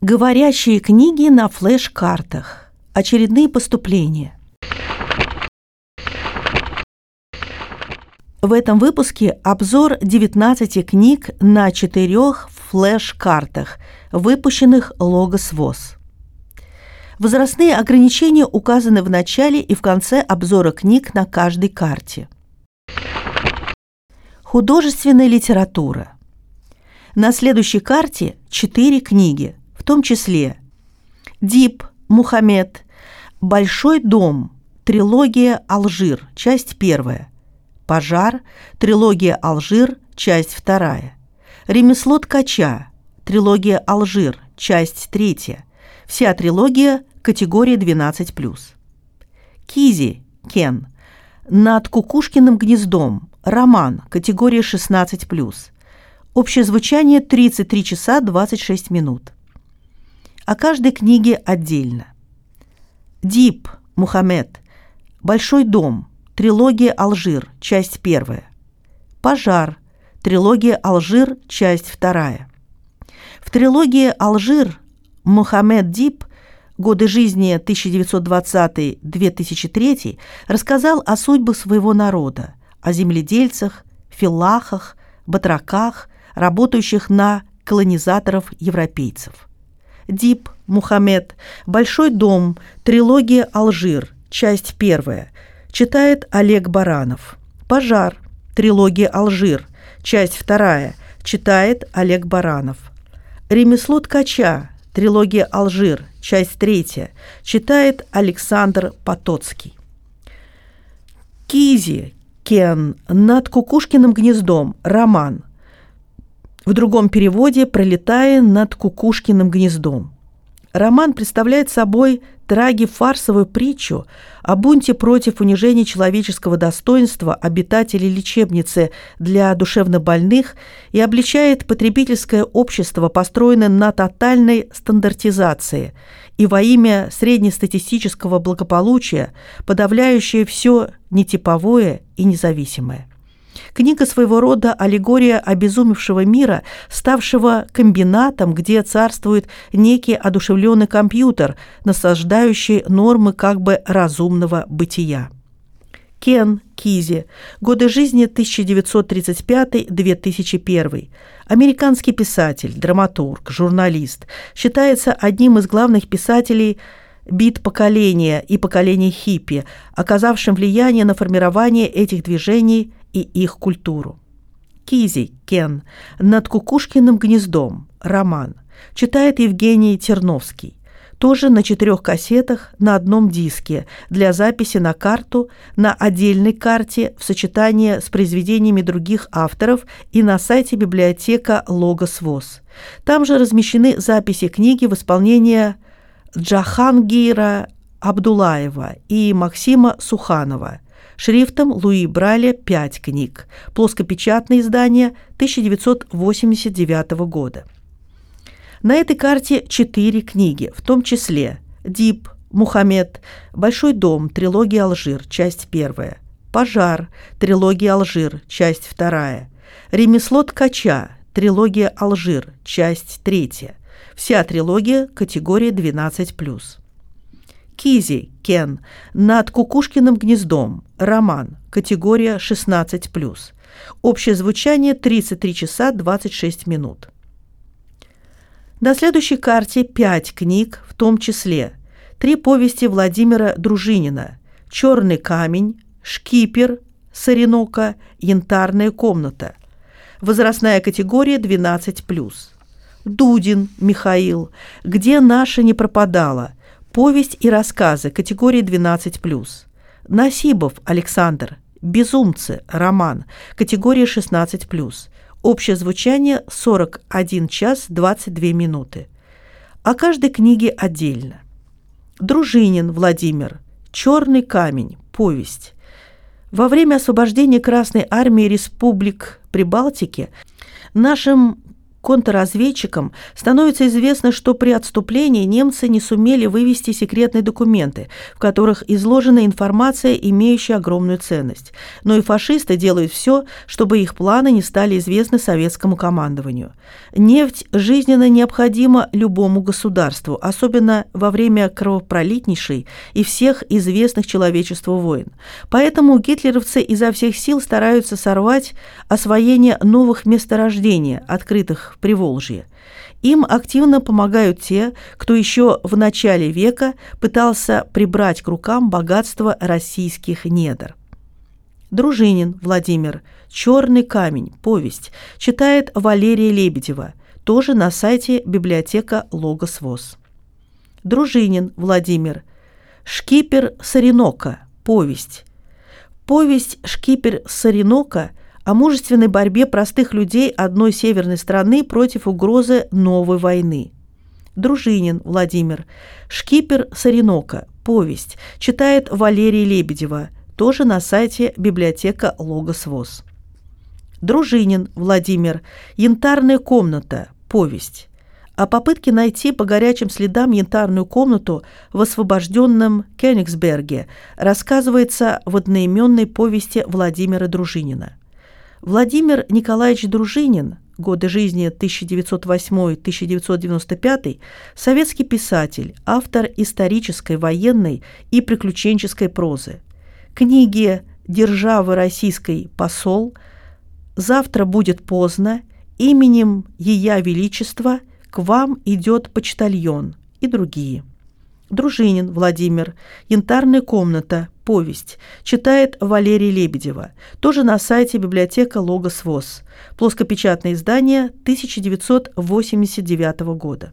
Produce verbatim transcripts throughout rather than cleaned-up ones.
Говорящие книги на флеш-картах. Очередные поступления. В этом выпуске обзор девятнадцати книг на четырех флеш-картах, выпущенных Logos ВОС. Возрастные ограничения указаны в начале и в конце обзора книг на каждой карте. Художественная литература. На следующей карте четыре книги, в том числе Дип, Мухаммед, Большой дом, трилогия Алжир, часть первая, Пожар, трилогия Алжир, часть вторая, Ремесло ткача, трилогия Алжир, часть третья, вся трилогия, категория двенадцать плюс. Кизи, Кен, Над кукушкиным гнездом, роман, категория шестнадцать плюс. Общее звучание тридцать три часа двадцать шесть минут. О каждой книге отдельно. Дип, Мухаммед, Большой дом, трилогия Алжир, часть первая. Пожар, трилогия Алжир, часть вторая. В трилогии Алжир Мухаммед Дип «Годы жизни тысяча девятьсот двадцатый — две тысячи третий» рассказал о судьбах своего народа, о земледельцах, филлахах, батраках, работающих на колонизаторов-европейцев. Дип, Мухаммед, Большой дом, трилогия Алжир, часть первая, читает Олег Баранов. Пожар, трилогия Алжир, часть вторая, читает Олег Баранов. Ремесло ткача, трилогия Алжир, часть третья, читает Александр Потоцкий. Кизи, Кен, Над кукушкиным гнездом, роман. В другом переводе «Пролетая над кукушкиным гнездом». Роман представляет собой траги-фарсовую притчу о бунте против унижения человеческого достоинства обитателей лечебницы для душевнобольных и обличает потребительское общество, построенное на тотальной стандартизации и во имя среднестатистического благополучия, подавляющее все нетиповое и независимое. Книга своего рода аллегория обезумевшего мира, ставшего комбинатом, где царствует некий одушевленный компьютер, насаждающий нормы как бы разумного бытия. Кен, Кизи. Годы жизни тысяча девятьсот тридцать пятый — две тысячи первый. Американский писатель, драматург, журналист. Считается одним из главных писателей бит-поколения и поколения хиппи, оказавшим влияние на формирование этих движений и их культуру. Кизи, Кен, Над кукушкиным гнездом, роман. Читает Евгений Терновский. Тоже на четырех кассетах на одном диске для записи на карту, на отдельной карте в сочетании с произведениями других авторов и на сайте библиотека Logos ВОС. Там же размещены записи книги в исполнении Джахангира Абдулаева и Максима Суханова. Шрифтом Луи Браля пять книг. Плоскопечатное издание тысяча девятьсот восемьдесят девятого года. На этой карте четыре книги, в том числе Дип, Мухаммед, Большой дом, трилогия Алжир, часть первая, Пожар, трилогия Алжир, часть вторая, Ремесло ткача, трилогия Алжир, часть третья. Вся трилогия, категория двенадцать плюс. Кизи, Кен, Над кукушкиным гнездом, роман, категория шестнадцать плюс. Общее звучание тридцать три часа двадцать шесть минут. На следующей карте пять книг, в том числе три повести Владимира Дружинина: «Черный камень», «Шкипер», «Соренока», «Янтарная комната». Возрастная категория двенадцать плюс. Дудин Михаил, «Где наша не пропадала», повесть и рассказы, категории двенадцать плюс. Насибов Александр, «Безумцы», роман, категория шестнадцать плюс. Общее звучание сорок один час двадцать две минуты. О каждой книге отдельно. Дружинин Владимир, «Черный камень», повесть. Во время освобождения Красной армии республик Прибалтики нашим контрразведчикам становится известно, что при отступлении немцы не сумели вывести секретные документы, в которых изложена информация, имеющая огромную ценность. Но и фашисты делают все, чтобы их планы не стали известны советскому командованию. Нефть жизненно необходима любому государству, особенно во время кровопролитнейшей и всех известных человечеству войн. Поэтому гитлеровцы изо всех сил стараются сорвать освоение новых месторождений, открытых в Приволжье. Им активно помогают те, кто еще в начале века пытался прибрать к рукам богатство российских недр. Дружинин Владимир. «Черный камень. Повесть». Читает Валерия Лебедева. Тоже на сайте библиотека Логос ВОС. Дружинин Владимир. «Шкипер Саринока. Повесть». Повесть «Шкипер Саринока» о мужественной борьбе простых людей одной северной страны против угрозы новой войны. Дружинин Владимир. «Шкипер Саринока. Повесть». Читает Валерия Лебедева. Тоже на сайте библиотека Логос ВОС. Дружинин Владимир. «Янтарная комната. Повесть». О попытке найти по горячим следам янтарную комнату в освобожденном Кёнигсберге рассказывается в одноименной повести Владимира Дружинина. Владимир Николаевич Дружинин, годы жизни тысяча девятьсот восьмой — тысяча девятьсот девяносто пятый, советский писатель, автор исторической, военной и приключенческой прозы. Книги «Державы российской посол», «Завтра будет поздно», «Именем Ея Величества», «К вам идет почтальон» и другие. Дружинин Владимир. «Янтарная комната. Повесть». Читает Валерия Лебедева. Тоже на сайте библиотека Логос ВОС. Плоскопечатное издание тысяча девятьсот восемьдесят девятого года.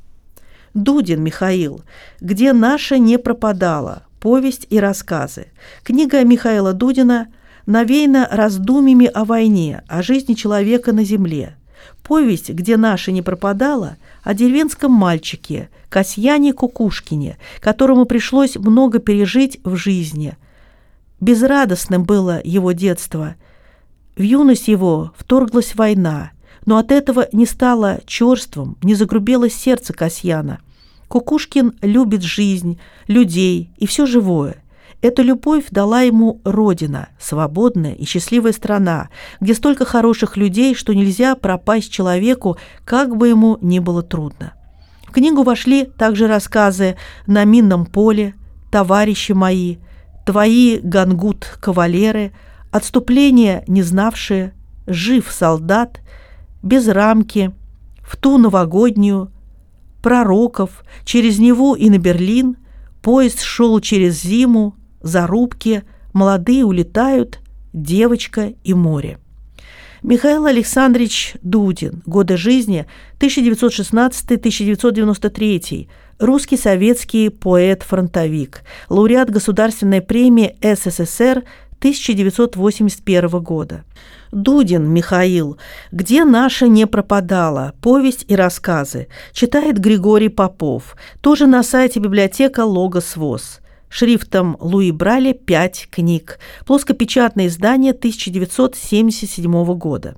Дудин Михаил. «Где наша не пропадала. Повесть и рассказы». Книга Михаила Дудина навеяна раздумьями о войне, о жизни человека на земле. Повесть «Где наша не пропадала» о деревенском мальчике Касьяне Кукушкине, которому пришлось много пережить в жизни. Безрадостным было его детство. В юность его вторглась война, но от этого не стало черством, не загрубело сердце Касьяна. Кукушкин любит жизнь, людей и все живое. Эту любовь дала ему Родина, свободная и счастливая страна, где столько хороших людей, что нельзя пропасть человеку, как бы ему ни было трудно. В книгу вошли также рассказы «На минном поле», «Товарищи мои», «Твои гангут-кавалеры», «Отступление не знавшие», «Жив солдат», «Без рамки», «В ту новогоднюю», «Пророков», «Через Неву и на Берлин», «Поезд шел через зиму», «Зарубки», «Молодые улетают», «Девочка и море». Михаил Александрович Дудин. Годы жизни тысяча девятьсот шестнадцатый — тысяча девятьсот девяносто третий. Русский советский поэт-фронтовик. Лауреат Государственной премии СССР тысяча девятьсот восемьдесят первого года. Дудин Михаил. «Где наша не пропадала. Повесть и рассказы». Читает Григорий Попов. Тоже на сайте библиотека Логос ВОС. Шрифтом Луи Браля пять книг. Плоскопечатное издание тысяча девятьсот семьдесят седьмого года.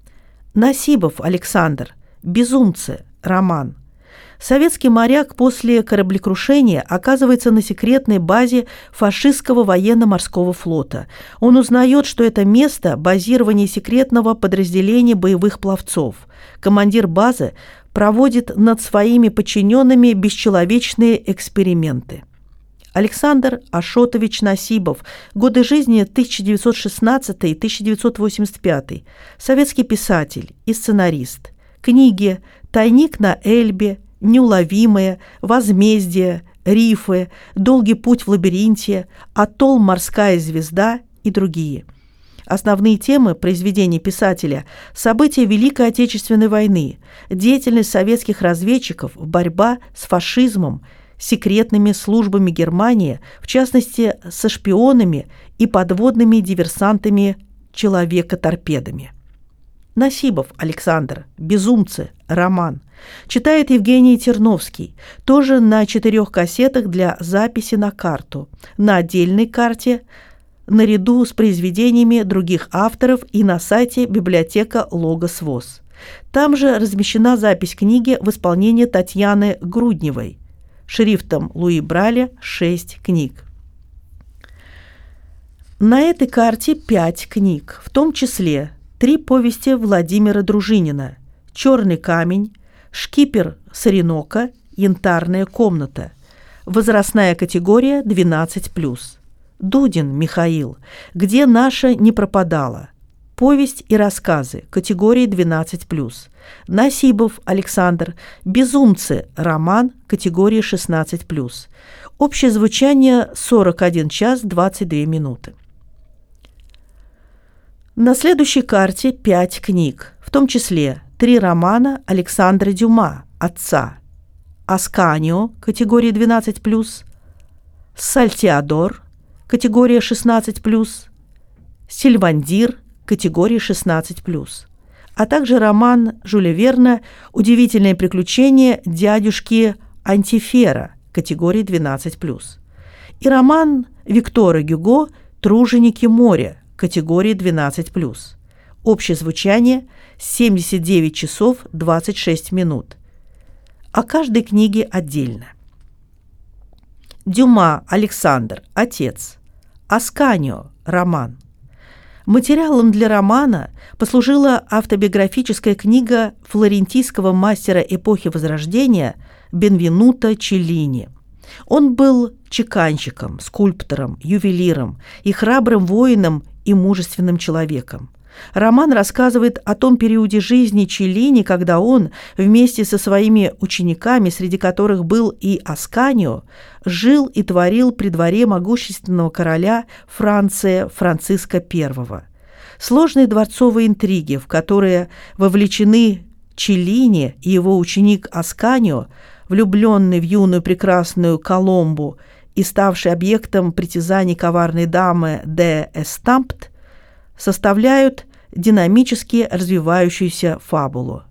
Насибов Александр. «Безумцы». Роман. Советский моряк после кораблекрушения оказывается на секретной базе фашистского военно-морского флота. Он узнает, что это место базирования секретного подразделения боевых пловцов. Командир базы проводит над своими подчиненными бесчеловечные эксперименты. Александр Ашотович Насибов. Годы жизни тысяча девятьсот шестнадцатый — тысяча девятьсот восемьдесят пятый. Советский писатель и сценарист. Книги «Тайник на Эльбе», «Неуловимые», «Возмездие», «Рифы», «Долгий путь в лабиринте», «Атолл. Морская звезда» и другие. Основные темы произведений писателя – события Великой Отечественной войны, деятельность советских разведчиков, борьба с фашизмом, секретными службами Германии, в частности, со шпионами и подводными диверсантами-человека-торпедами. Насибов Александр. «Безумцы». Роман. Читает Евгений Терновский. Тоже на четырех кассетах для записи на карту. На отдельной карте, наряду с произведениями других авторов и на сайте библиотека Логос ВОС. Там же размещена запись книги в исполнении Татьяны Грудневой. Шрифтом Луи Браля шесть книг. На этой карте пять книг, в том числе три повести Владимира Дружинина: «Черный камень», «Шкипер Соренока», «Янтарная комната». Возрастная категория двенадцать плюс. Дудин Михаил, «Где наша не пропадала». Повесть и рассказы категории двенадцать плюс. Насибов Александр, «Безумцы», роман категории шестнадцать плюс. Общее звучание сорок один час двадцать две минуты. На следующей карте пять книг, в том числе три романа Александра Дюма, отца: «Асканио», категория двенадцать плюс, «Сальтеадор», категория шестнадцать плюс, «Сильвандир», категории шестнадцать плюс, а также роман Жюля Верна «Удивительные приключения дядюшки Антифера», категории двенадцать плюс, и роман Виктора Гюго «Труженики моря», категории двенадцать плюс. Общее звучание семьдесят девять часов двадцать шесть минут. О каждой книге отдельно. Дюма Александр, отец. Асканио, роман. Материалом для романа послужила автобиографическая книга флорентийского мастера эпохи Возрождения Бенвенуто Челлини. Он был чеканщиком, скульптором, ювелиром и храбрым воином и мужественным человеком. Роман рассказывает о том периоде жизни Челлини, когда он вместе со своими учениками, среди которых был и Асканио, жил и творил при дворе могущественного короля Франции Франциска Первого. Сложные дворцовые интриги, в которые вовлечены Челлини и его ученик Асканио, влюбленный в юную прекрасную Коломбу и ставший объектом притязаний коварной дамы де Эстампт, составляют динамически развивающуюся фабулу.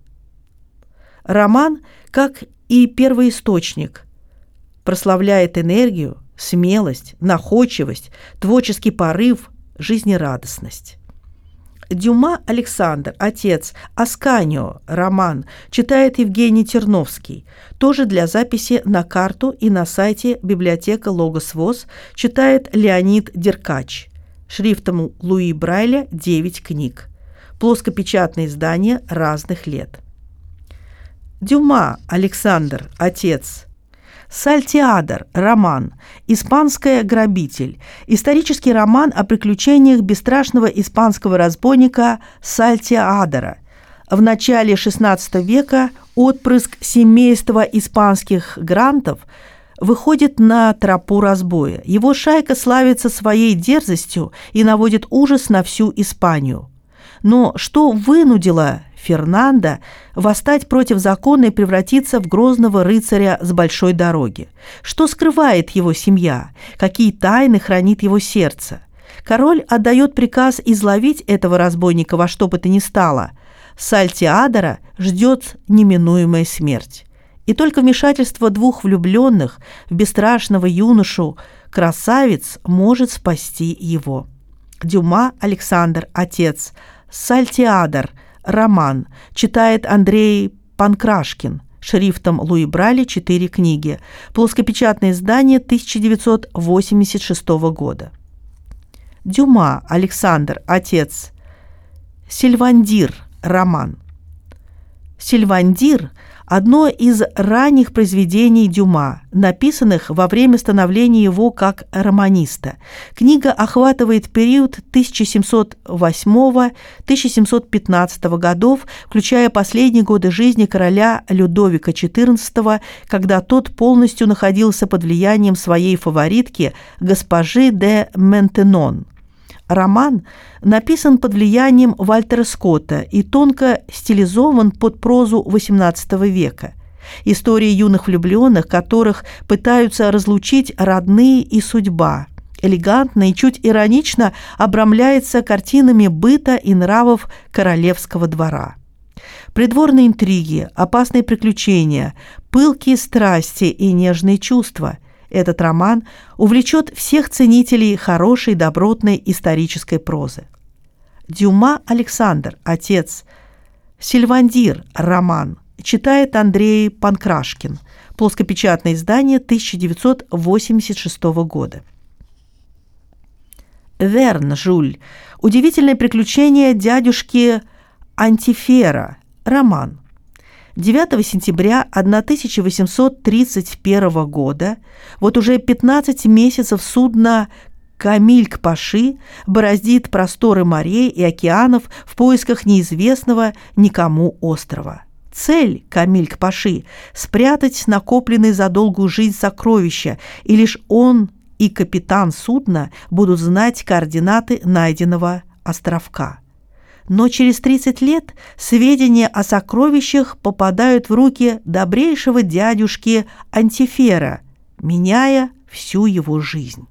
Роман, как и первоисточник, прославляет энергию, смелость, находчивость, творческий порыв, жизнерадостность. Дюма Александр, отец. Асканио, роман, читает Евгений Терновский. Тоже для записи на карту и на сайте библиотека Логос ВОС читает Леонид Деркач. Шрифтом Луи Брайля девять книг. Плоскопечатные издания разных лет. Дюма Александр, отец. «Сальтеадор», роман, «Испанская грабитель», исторический роман о приключениях бесстрашного испанского разбойника Сальтеадора. В начале шестнадцатого века отпрыск семейства испанских грантов выходит на тропу разбоя. Его шайка славится своей дерзостью и наводит ужас на всю Испанию. Но что вынудило Фернандо восстать против закона и превратиться в грозного рыцаря с большой дороги? Что скрывает его семья? Какие тайны хранит его сердце? Король отдает приказ изловить этого разбойника во что бы то ни стало. Сальтеадора ждет неминуемая смерть. И только вмешательство двух влюбленных в бесстрашного юношу красавиц может спасти его. Дюма Александр, отец. «Сальтеадор», роман, читает Андрей Панкрашкин. Шрифтом Луи Брайля четыре книги. Плоскопечатное издание тысяча девятьсот восемьдесят шестого года. Дюма Александр, отец. «Сильвандир», роман. «Сильвандир» – одно из ранних произведений Дюма, написанных во время становления его как романиста. Книга охватывает период тысяча семьсот восьмого — тысяча семьсот пятнадцатого годов, включая последние годы жизни короля Людовика четырнадцатого, когда тот полностью находился под влиянием своей фаворитки, госпожи де Ментенон. Роман написан под влиянием Вальтера Скотта и тонко стилизован под прозу восемнадцатого века. Истории юных влюбленных, которых пытаются разлучить родные и судьба, элегантно и чуть иронично обрамляется картинами быта и нравов королевского двора. Придворные интриги, опасные приключения, пылкие страсти и нежные чувства – этот роман увлечет всех ценителей хорошей, добротной исторической прозы. Дюма Александр, отец. Сильвандир. Роман. Читает Андрей Панкрашкин. Плоскопечатное издание тысяча девятьсот восемьдесят шестого года. Верн. Жюль. Удивительное приключение дядюшки Антифера. Роман. девятого сентября тысяча восемьсот тридцать первого года, вот уже пятнадцать месяцев судно Камиль-Паши бороздит просторы морей и океанов в поисках неизвестного никому острова. Цель Камиль-Паши – спрятать накопленные за долгую жизнь сокровища, и лишь он и капитан судна будут знать координаты найденного островка. Но через тридцать лет сведения о сокровищах попадают в руки добрейшего дядюшки Антифера, меняя всю его жизнь.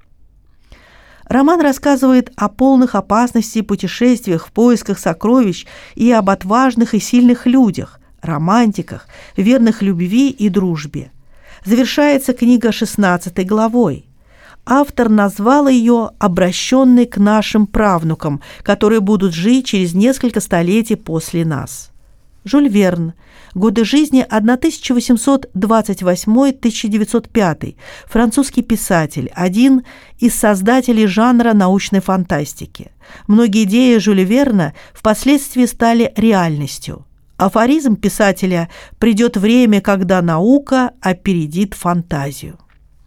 Роман рассказывает о полных опасностей путешествиях в поисках сокровищ и об отважных и сильных людях, романтиках, верных любви и дружбе. Завершается книга шестнадцатой главой. Автор назвал ее «обращенной к нашим правнукам, которые будут жить через несколько столетий после нас». Жюль Верн. Годы жизни тысяча восемьсот двадцать восьмой — тысяча девятьсот пятый. Французский писатель, один из создателей жанра научной фантастики. Многие идеи Жюля Верна впоследствии стали реальностью. Афоризм писателя «Придет время, когда наука опередит фантазию».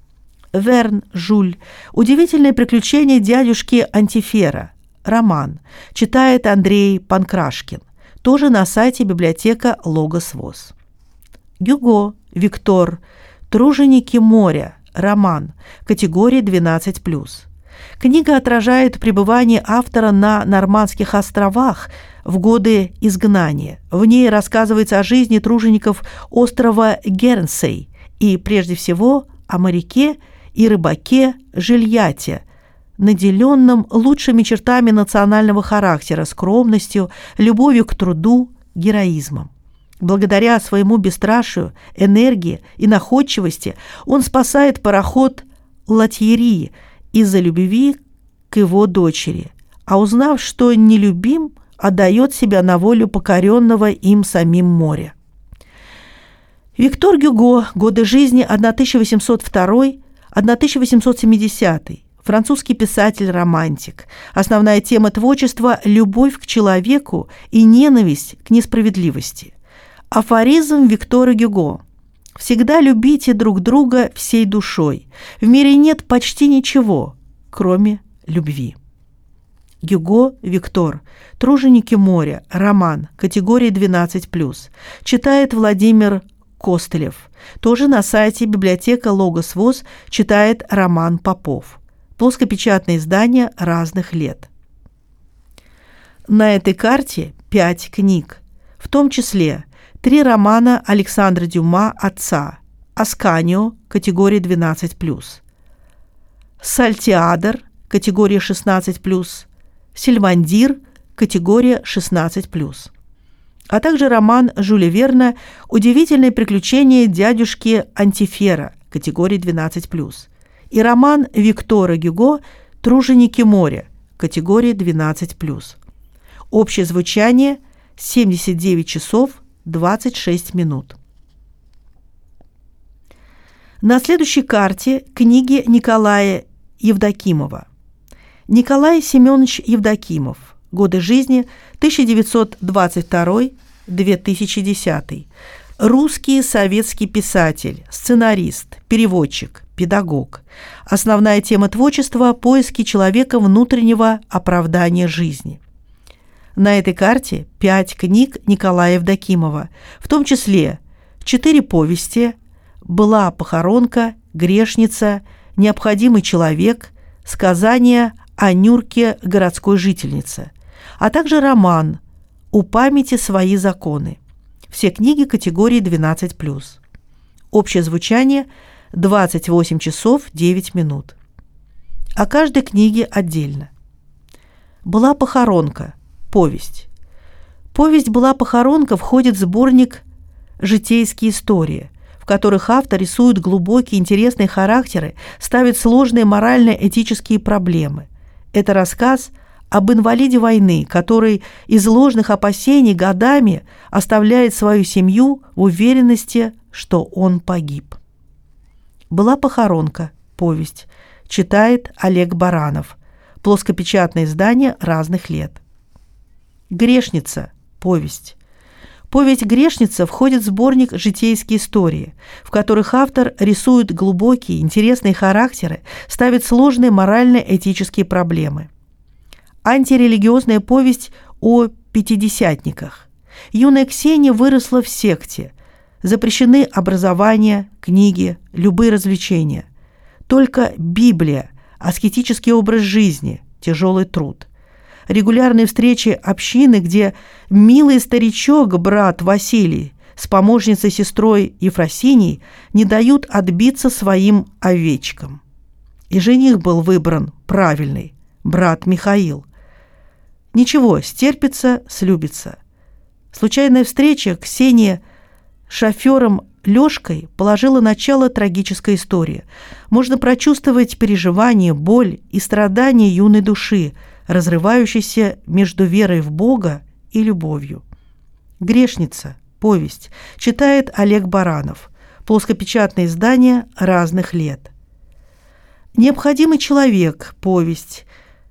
Верн. Жюль. Удивительное приключение дядюшки Антифера. Роман. Читает Андрей Панкрашкин. Тоже на сайте библиотека Логос ВОС. Гюго. Виктор. Труженики моря. Роман. Категория двенадцать плюс. Книга отражает пребывание автора на Нормандских островах в годы изгнания. В ней рассказывается о жизни тружеников острова Гернсей и, прежде всего, о моряке и рыбаке Жильяте, наделенном лучшими чертами национального характера, скромностью, любовью к труду, героизмом. Благодаря своему бесстрашию, энергии и находчивости он спасает пароход Латьери из-за любви к его дочери, а узнав, что нелюбим, отдает себя на волю покоренного им самим моря. Виктор Гюго. Годы жизни тысяча восемьсот второй — тысяча восемьсот семидесятый. Французский писатель-романтик. Основная тема творчества – любовь к человеку и ненависть к несправедливости. Афоризм Виктора Гюго. «Всегда любите друг друга всей душой. В мире нет почти ничего, кроме любви». Гюго Виктор. Труженики моря. Роман. Категория двенадцать плюс. Читает Владимир Костылев. Тоже на сайте библиотека Логос ВОС. Читает Роман Попов. Плоскопечатное издание разных лет. На этой карте пять книг, в том числе три романа Александра Дюма «Отца», «Асканио», категория двенадцать плюс, «Сальтиадор», категория шестнадцать плюс, «Сильвандир», категория шестнадцать плюс, а также роман Жюля Верна «Удивительные приключения дядюшки Антифера», категория двенадцать плюс, и роман Виктора Гюго «Труженики моря», категория двенадцать плюс. Общее звучание семьдесят девять часов двадцать шесть минут. На следующей карте книги Николая Евдокимова. Николай Семенович Евдокимов. Годы жизни тысяча девятьсот двадцать второй — две тысячи десятый. Русский советский писатель, сценарист, переводчик, педагог. Основная тема творчества – поиски человека внутреннего оправдания жизни. На этой карте пять книг Николая Евдокимова, в том числе четыре повести «Была похоронка», «Грешница», «Необходимый человек», сказание о Нюрке городской жительнице, а также роман «У памяти свои законы». Все книги категории двенадцать плюс. Общее звучание двадцать восемь часов девять минут. О каждой книге отдельно. «Была похоронка», повесть. Повесть «Была похоронка» входит в сборник «Житейские истории», в которых автор рисует глубокие интересные характеры, ставит сложные морально-этические проблемы. Это рассказ об инвалиде войны, который из ложных опасений годами оставляет свою семью в уверенности, что он погиб. «Была похоронка», повесть, читает Олег Баранов, плоскопечатное издание разных лет. «Грешница», повесть. Повесть «Грешница» входит в сборник «Житейские истории», в которых автор рисует глубокие, интересные характеры, ставит сложные морально-этические проблемы. Антирелигиозная повесть о пятидесятниках. Юная Ксения выросла в секте. Запрещены образование, книги, любые развлечения. Только Библия, аскетический образ жизни, тяжелый труд. Регулярные встречи общины, где милый старичок, брат Василий, с помощницей-сестрой Ефросиньей не дают отбиться своим овечкам. И жених был выбран правильный, брат Михаил. Ничего, стерпится, слюбится. Случайная встреча Ксении с шофером Лёшкой положила начало трагической истории. Можно прочувствовать переживание, боль и страдания юной души, разрывающейся между верой в Бога и любовью. «Грешница», повесть, читает Олег Баранов, плоскопечатное издание разных лет. «Необходимый человек», повесть.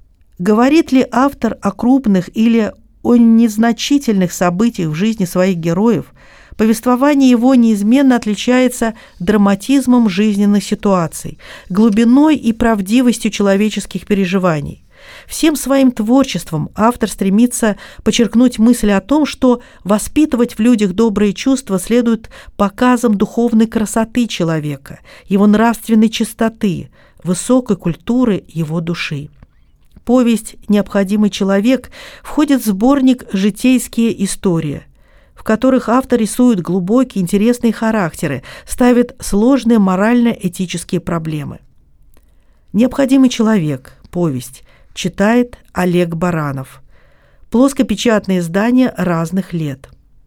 Говорит ли автор о крупных или о незначительных событиях в жизни своих героев, повествование его неизменно отличается драматизмом жизненных ситуаций, глубиной и правдивостью человеческих переживаний. Всем своим творчеством автор стремится подчеркнуть мысль о том, что воспитывать в людях добрые чувства следует показам духовной красоты человека, его нравственной чистоты, высокой культуры его души. Повесть «Необходимый человек» входит в сборник «Житейские истории», в которых автор рисует глубокие, интересные характеры, ставит сложные морально-этические проблемы. «Необходимый человек», повесть, читает Олег Баранов, плоскопечатное издание разных лет.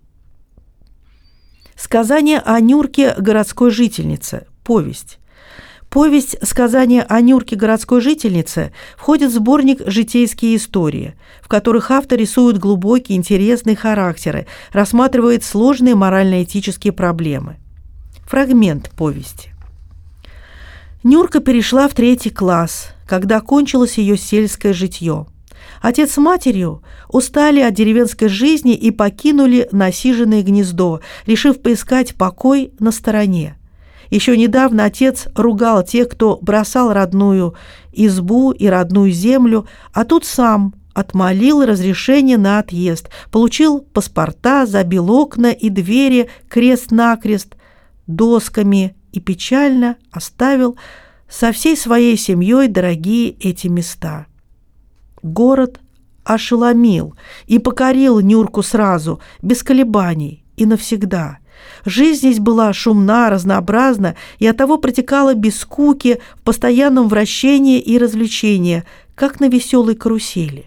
«Сказание о Нюрке городской жительнице», повесть. Повесть «Сказание о Нюрке городской жительнице» входит в сборник «Житейские истории», в которых автор рисует глубокие, интересные характеры, рассматривает сложные морально-этические проблемы. Фрагмент повести. Нюрка перешла в третий класс, когда кончилось ее сельское житье. Отец с матерью устали от деревенской жизни и покинули насиженное гнездо, решив поискать покой на стороне. Еще недавно отец ругал тех, кто бросал родную избу и родную землю, а тут сам отмолил разрешение на отъезд, получил паспорта, забил окна и двери крест-накрест досками и печально оставил со всей своей семьей дорогие эти места. Город ошеломил и покорил Нюрку сразу, без колебаний и навсегда. Жизнь здесь была шумна, разнообразна и оттого протекала без скуки, в постоянном вращении и развлечении, как на веселой карусели.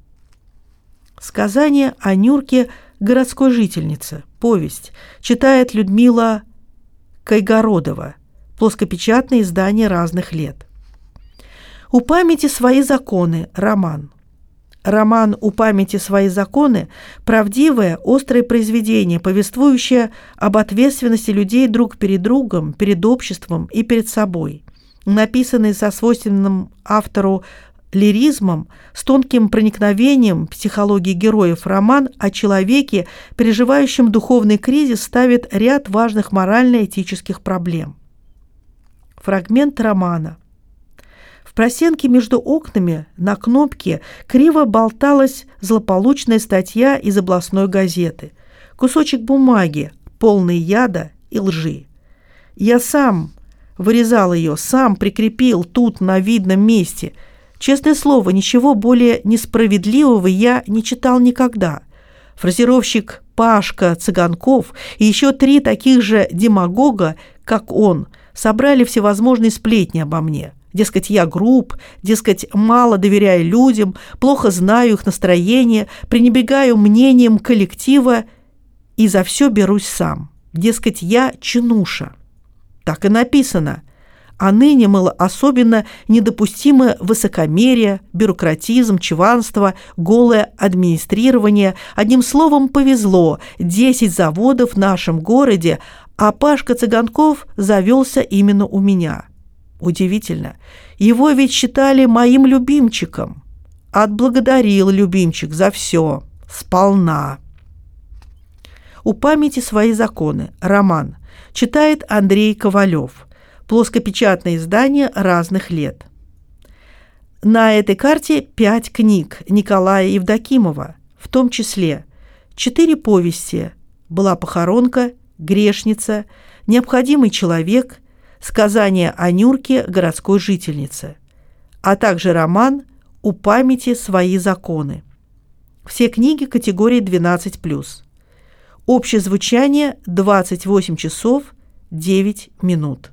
Сказание о Нюрке городской жительнице, повесть, читает Людмила Кайгородова, плоскопечатное издание разных лет. «У памяти свои законы», роман. Роман «У памяти свои законы» – правдивое, острое произведение, повествующее об ответственности людей друг перед другом, перед обществом и перед собой. Написанный со свойственным автору лиризмом, с тонким проникновением психологии героев, роман о человеке, переживающем духовный кризис, ставит ряд важных морально-этических проблем. Фрагмент романа. В просенке между окнами на кнопке криво болталась злополучная статья из областной газеты. Кусочек бумаги, полный яда и лжи. Я сам вырезал ее, сам прикрепил тут на видном месте. Честное слово, ничего более несправедливого я не читал никогда. Фразировщик Пашка Цыганков и еще три таких же демагога, как он, собрали всевозможные сплетни обо мне. Дескать, я груб, дескать, мало доверяю людям, плохо знаю их настроение, пренебрегаю мнением коллектива и за все берусь сам. Дескать, я чинуша. Так и написано. А ныне, мол, особенно недопустимы высокомерие, бюрократизм, чванство, голое администрирование. Одним словом, повезло. Десять заводов в нашем городе, а Пашка Цыганков завелся именно у меня. Удивительно. Его ведь считали моим любимчиком. Отблагодарил любимчик за все. Сполна. «У памяти свои законы». Роман. Читает Андрей Ковалев. Плоскопечатное издание разных лет. На этой карте пять книг Николая Евдокимова, в том числе четыре повести «Была похоронка», «Грешница», «Необходимый человек», «Сказание о Нюрке, городской жительнице», а также роман «У памяти свои законы». Все книги категории двенадцать плюс. Общее звучание двадцать восемь часов девять минут.